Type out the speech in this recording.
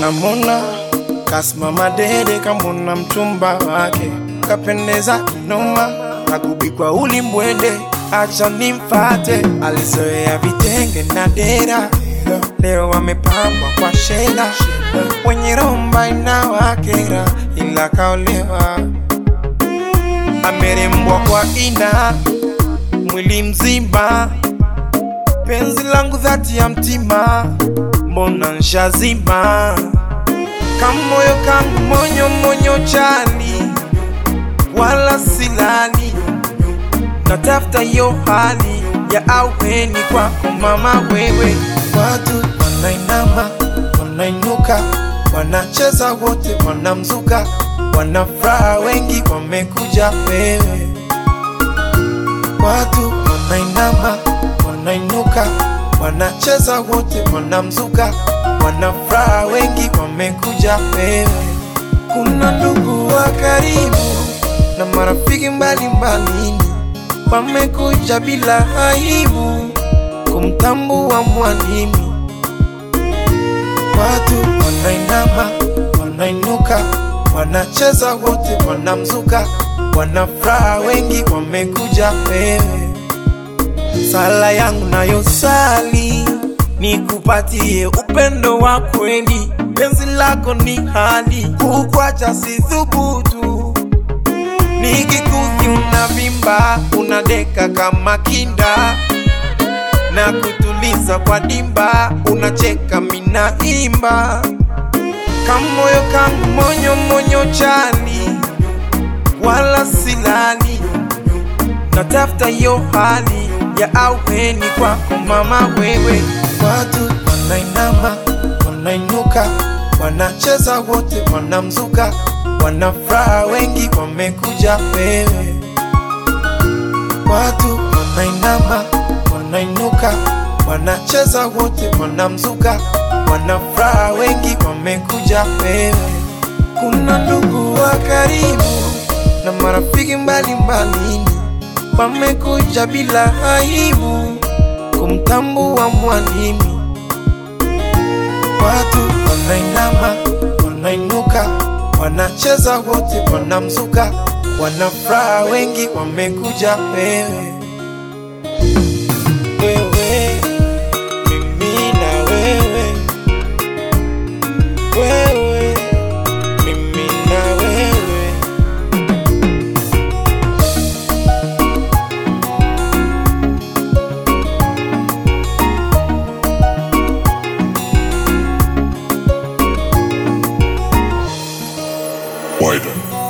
Namona kasimama dede kamona mchumba wake, kapendeza kinoma, nakubikwa ulimbwende, acha nimfate. Alizoea vitenge na dera, leo wamepambwa kwa shela, wenye romba inawakera ila kaolewa. Amerembwa kwa ina, mwili mzima, penzi langu dhati ya mtima, mbona nshazima. Kamoyo kangu monyo monyo chali, wala silali, natafuta yo hali ya aweni kwako mama wewe. Watu wanainama, wanainuka, wanacheza wote, wanamzuka, wanafuraha wengi wamekuja wewe. Watu wanainama, wanainuka, wanacheza wote, wanamzuka, wanafuraha wengi wamekuja wewe. Kuna ndugu wa karibu na marafiki mbalimbali, wamekuja bila aibu kumtambua mwalimu. Watu wanainama, wanainuka, wanacheza wote, wanamzuka, wanafuraha wengi wamekuja wewe. Sala yangu nayo sali, nikupatie upendo wa kweli, penzi lako ni hali, kukuacha si thubutu. Nikikuthi unavimba, unadeka kama kinda, na kutuliza kwa dimba, unacheka mina imba. Kamoyo kangu monyo monyo chali, wala silali, natafuta yo hali ya aweni kwako mama wewe. Watu wanainama, wanainuka, wanacheza wote, wanamzuka, wanafuraha wengi wamekuja wewe. Watu wanainama, wanainuka, wanacheza wote, wanamzuka, wanafuraha wengi wamekuja wewe. Kuna ndugu wa karibu na marafiki mbalimbali, wamekuja bila aibu kumtambua mwalimu. Watu wanainama, wanainuka, wanacheza wote, wanamzuka, wanafuraha wengi wamekuja wewe. Wewe, mimi na wewe, wewe, mimi na wewe. Wider.